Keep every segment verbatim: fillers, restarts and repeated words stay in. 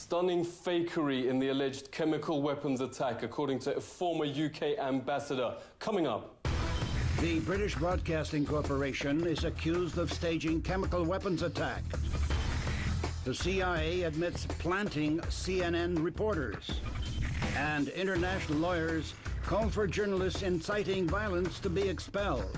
Stunning fakery in the alleged chemical weapons attack, according to a former U K ambassador. Coming up. The British Broadcasting Corporation is accused of staging chemical weapons attack. The C I A admits planting C N N reporters. And international lawyers call for journalists inciting violence to be expelled.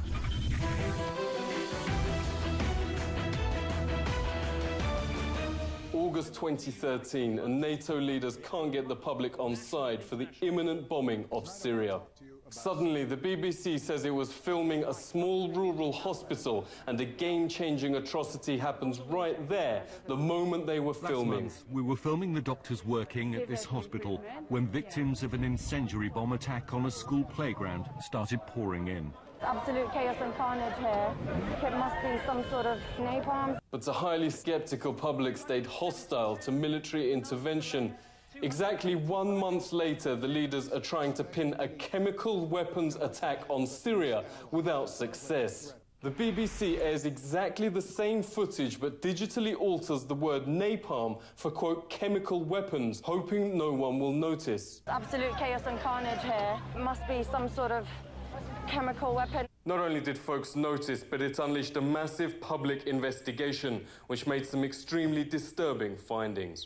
August twenty thirteen, and NATO leaders can't get the public on side for the imminent bombing of Syria. Suddenly, the B B C says it was filming a small rural hospital, and a game-changing atrocity happens right there, the moment they were filming. Last month, we were filming the doctors working at this hospital when victims of an incendiary bomb attack on a school playground started pouring in. Absolute chaos and carnage here. It must be some sort of napalm. But a highly sceptical public stayed hostile to military intervention. Exactly one month later, the leaders are trying to pin a chemical weapons attack on Syria without success. The B B C airs exactly the same footage but digitally alters the word napalm for, quote, chemical weapons, hoping no one will notice. Absolute chaos and carnage here. It must be some sort of chemical weapon. Not only did folks notice, but it unleashed a massive public investigation, which made some extremely disturbing findings.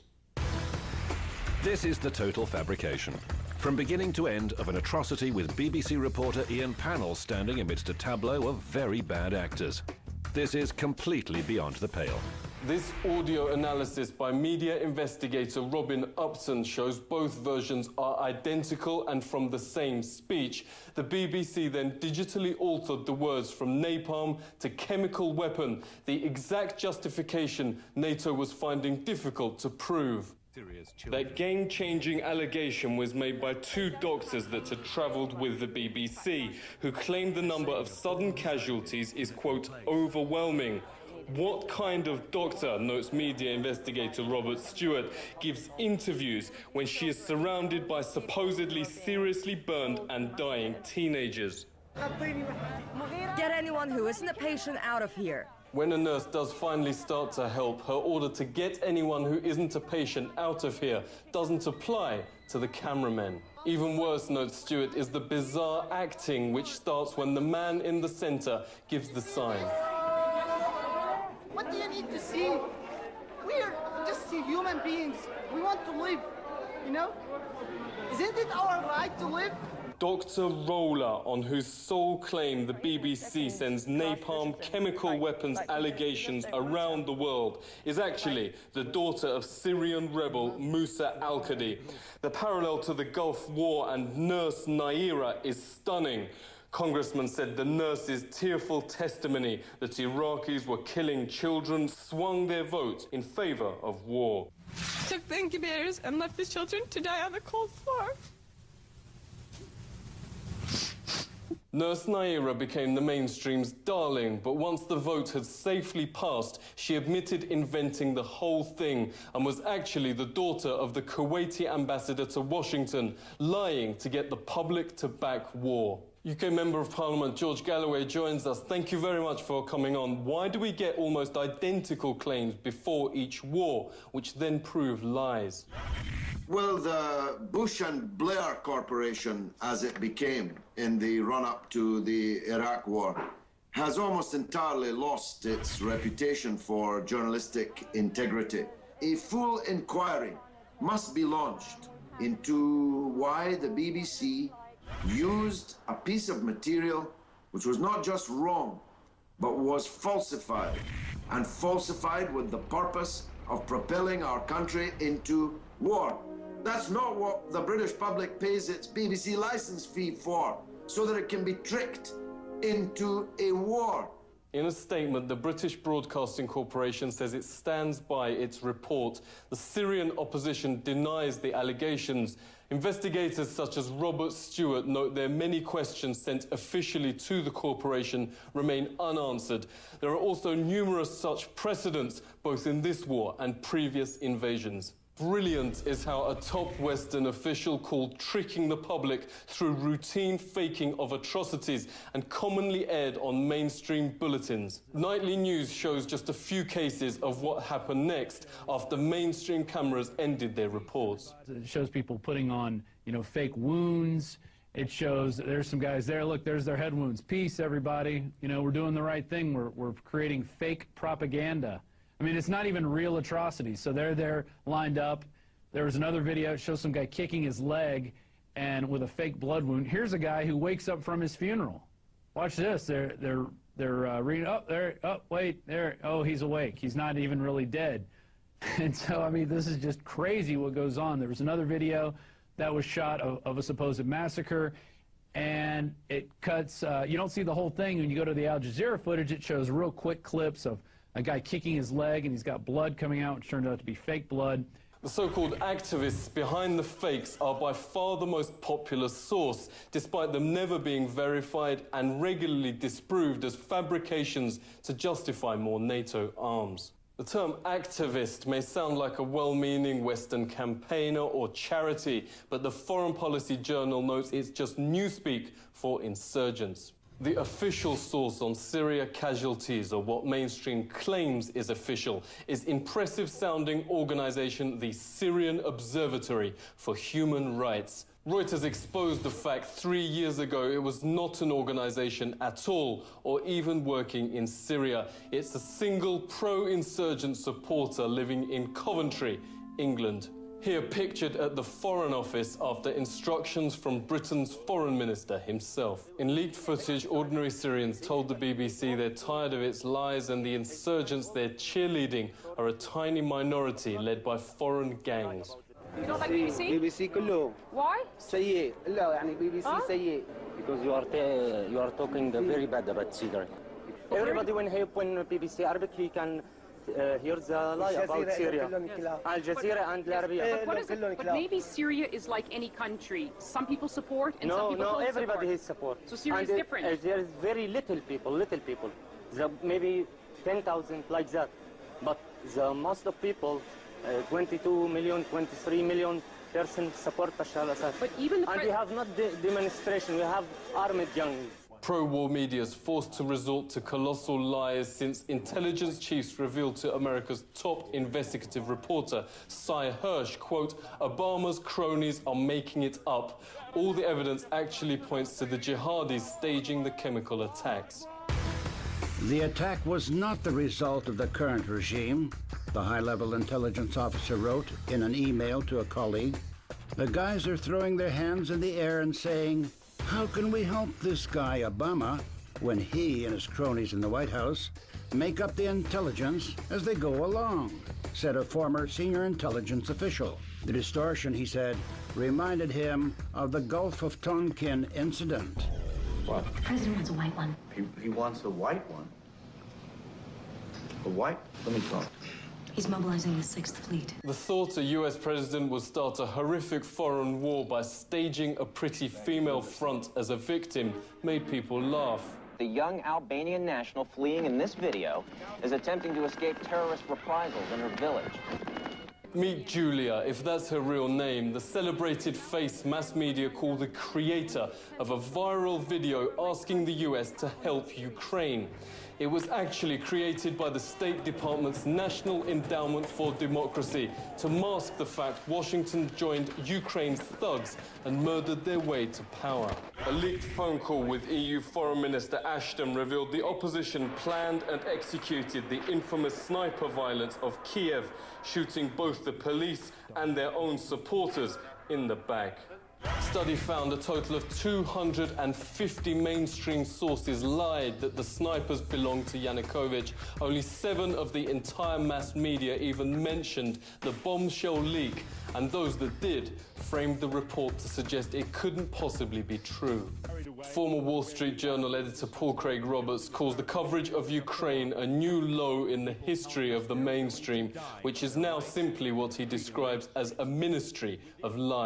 This is the total fabrication. From beginning to end of an atrocity with B B C reporter Ian Pannell standing amidst a tableau of very bad actors. This is completely beyond the pale. This audio analysis by media investigator Robin Upton shows both versions are identical and from the same speech. The B B C then digitally altered the words from napalm to chemical weapon, the exact justification NATO was finding difficult to prove. That game-changing allegation was made by two doctors that had travelled with the B B C, who claimed the number of sudden casualties is, quote, overwhelming. What kind of doctor, notes media investigator Robert Stewart, gives interviews when she is surrounded by supposedly seriously burned and dying teenagers? Get anyone who isn't a patient out of here. When a nurse does finally start to help, her order to get anyone who isn't a patient out of here doesn't apply to the cameramen. Even worse, notes Stewart, is the bizarre acting which starts when the man in the centre gives the sign. What do you need to see? We're just human beings. We want to live, you know? Isn't it our right to live? Doctor Roller, on whose sole claim the B B C sends napalm chemical weapons allegations around the world, is actually the daughter of Syrian rebel Musa al-Qadi. The parallel to the Gulf War and nurse Naira is stunning. Congressman said the nurse's tearful testimony that Iraqis were killing children swung their vote in favour of war. Took the incubators and left the children to die on the cold floor. Nurse Naira became the mainstream's darling, but once the vote had safely passed, she admitted inventing the whole thing and was actually the daughter of the Kuwaiti ambassador to Washington, lying to get the public to back war. U K Member of Parliament George Galloway joins us. Thank you very much for coming on. Why do we get almost identical claims before each war, which then prove lies? Well, the Bush and Blair Corporation, as it became in the run-up to the Iraq War, has almost entirely lost its reputation for journalistic integrity. A full inquiry must be launched into why the B B C used a piece of material which was not just wrong, but was falsified, and falsified with the purpose of propelling our country into war. That's not what the British public pays its B B C license fee for, so that it can be tricked into a war. In a statement, the British Broadcasting Corporation says it stands by its report. The Syrian opposition denies the allegations. Investigators such as Robert Stewart note there are many questions sent officially to the corporation remain unanswered. There are also numerous such precedents, both in this war and previous invasions. Brilliant is how a top Western official called tricking the public through routine faking of atrocities and commonly aired on mainstream bulletins. Nightly news shows just a few cases of what happened next after mainstream cameras ended their reports. It shows people putting on, you know, fake wounds. It shows there's some guys there. Look, there's their head wounds. Peace, everybody. You know, we're doing the right thing. We're, we're creating fake propaganda. I mean, it's not even real atrocities. So they're there lined up. There was another video that shows some guy kicking his leg and with a fake blood wound. Here's a guy who wakes up from his funeral. Watch this. They're they're they're uh, reading. Oh, there. Oh, wait. There. Oh, he's awake. He's not even really dead. And so, I mean, this is just crazy what goes on. There was another video that was shot of, of a supposed massacre, and it cuts. Uh, you don't see the whole thing. When you go to the Al Jazeera footage, it shows real quick clips of a guy kicking his leg, and he's got blood coming out, which turned out to be fake blood. The so-called activists behind the fakes are by far the most popular source, despite them never being verified and regularly disproved as fabrications to justify more NATO arms. The term activist may sound like a well-meaning Western campaigner or charity, but the Foreign Policy Journal notes it's just newspeak for insurgents. The official source on Syria casualties, or what mainstream claims is official, is impressive-sounding organization the Syrian Observatory for Human Rights. Reuters exposed the fact three years ago it was not an organization at all, or even working in Syria. It's a single pro-insurgent supporter living in Coventry, England. Here pictured at the Foreign Office after instructions from Britain's Foreign Minister himself. In leaked footage, ordinary Syrians told the B B C they're tired of its lies and the insurgents they're cheerleading are a tiny minority led by foreign gangs. You don't like B B C? B B C كله. Why? سيء. لا يعني B B C سيء. Because you are you are talking very bad about Syria. Everybody when he when B B C Arabic he can uh, hear the lie about Syria. Al Jazeera and Al-Arabiya. What is it? But maybe Syria is like any country. Some people support and no, some people no, don't No, everybody support. has support. So Syria and is different. Uh, there is very little people, little people. The, maybe ten thousand like that. But the most of people, uh, twenty-two million, twenty-three million persons support Bashar al-Assad. But even the and we have not de demonstration, we have armed gangs. Pro-war media is forced to resort to colossal lies since intelligence chiefs revealed to America's top investigative reporter, Cy Hirsch, quote, Obama's cronies are making it up. All the evidence actually points to the jihadis staging the chemical attacks. The attack was not the result of the current regime, the high-level intelligence officer wrote in an email to a colleague. The guys are throwing their hands in the air and saying, how can we help this guy, Obama, when he and his cronies in the White House make up the intelligence as they go along, said a former senior intelligence official. The distortion, he said, reminded him of the Gulf of Tonkin incident. What? The president wants a white one. He, he wants a white one? A white? Let me talk. He's mobilizing the Sixth Fleet. The thought a U S president would start a horrific foreign war by staging a pretty female front as a victim made people laugh. The young Albanian national fleeing in this video is attempting to escape terrorist reprisals in her village. Meet Julia, if that's her real name, the celebrated face mass media call the creator of a viral video asking the U S to help Ukraine. It was actually created by the State Department's National Endowment for Democracy to mask the fact Washington joined Ukraine's thugs and murdered their way to power. A leaked phone call with E U Foreign Minister Ashton revealed the opposition planned and executed the infamous sniper violence of Kiev, shooting both the police and their own supporters in the back. Study found a total of two hundred fifty mainstream sources lied that the snipers belonged to Yanukovych. Only seven of the entire mass media even mentioned the bombshell leak, and those that did framed the report to suggest it couldn't possibly be true. Former Wall Street Journal editor Paul Craig Roberts calls the coverage of Ukraine a new low in the history of the mainstream, which is now simply what he describes as a ministry of lies.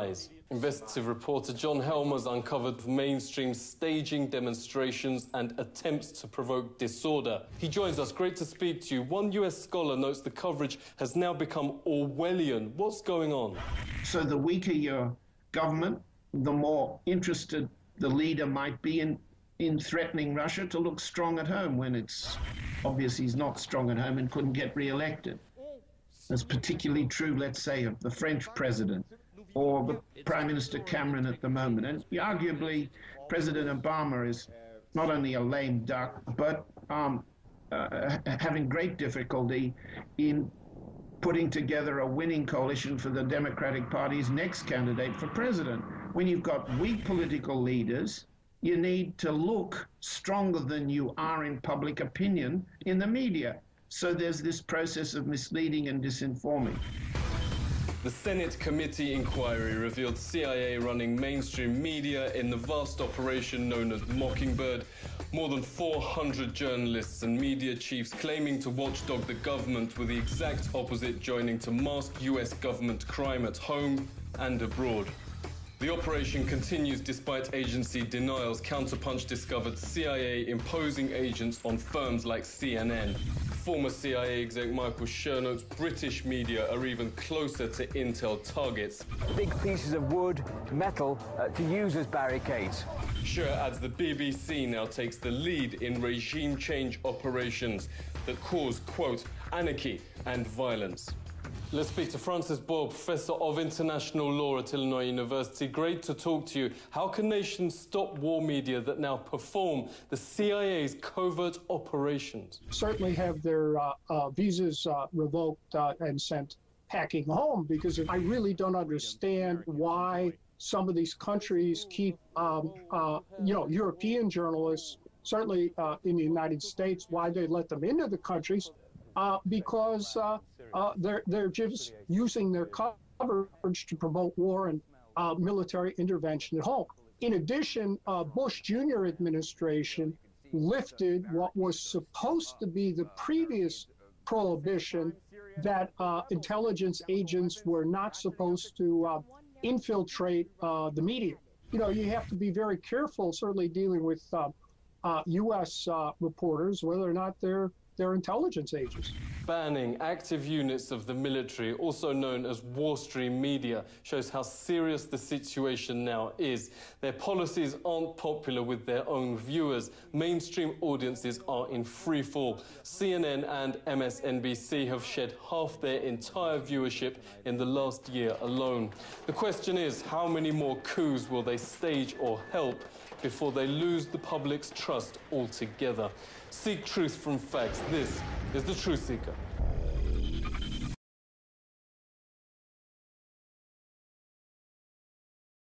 Investigative reporter John Helmer's uncovered mainstream staging demonstrations and attempts to provoke disorder. He joins us. Great to speak to you. One U S scholar notes the coverage has now become Orwellian. What's going on? So the weaker your government, the more interested the leader might be in, in threatening Russia to look strong at home when it's obvious he's not strong at home and couldn't get re-elected. That's particularly true, let's say, of the French president or the Prime Minister Cameron at the moment. And arguably, President Obama is not only a lame duck, but um, uh, having great difficulty in putting together a winning coalition for the Democratic Party's next candidate for president. When you've got weak political leaders, you need to look stronger than you are in public opinion in the media. So there's this process of misleading and disinforming. The Senate committee inquiry revealed C I A running mainstream media in the vast operation known as Mockingbird. More than four hundred journalists and media chiefs claiming to watchdog the government, with the exact opposite joining to mask U S government crime at home and abroad. The operation continues despite agency denials. Counterpunch discovered C I A imposing agents on firms like C N N. Former C I A exec Michael Sher notes British media are even closer to Intel targets. Big pieces of wood, metal, uh, to use as barricades. Sher adds the B B C now takes the lead in regime change operations that cause, quote, anarchy and violence. Let's speak to Francis Boyle, Professor of International Law at Illinois University. Great to talk to you. How can nations stop war media that now perform the C I A's covert operations? Certainly have their uh, uh, visas uh, revoked uh, and sent packing home, because I really don't understand why some of these countries keep, um, uh, you know, European journalists, certainly uh, in the United States, why they let them into the countries. Uh, because uh, uh, they're, they're just using their coverage to promote war and uh, military intervention at home. In addition, uh, Bush Junior administration lifted what was supposed to be the previous prohibition that uh, intelligence agents were not supposed to uh, infiltrate uh, the media. You know, you have to be very careful, certainly dealing with uh, uh, U S uh, reporters, whether or not they're They're intelligence agents. Banning active units of the military, also known as war stream media, shows how serious the situation now is. Their policies aren't popular with their own viewers. Mainstream audiences are in free fall. C N N and M S N B C have shed half their entire viewership in the last year alone. The question is, how many more coups will they stage or help before they lose the public's trust altogether? Seek truth from facts. This is The Truth Seeker.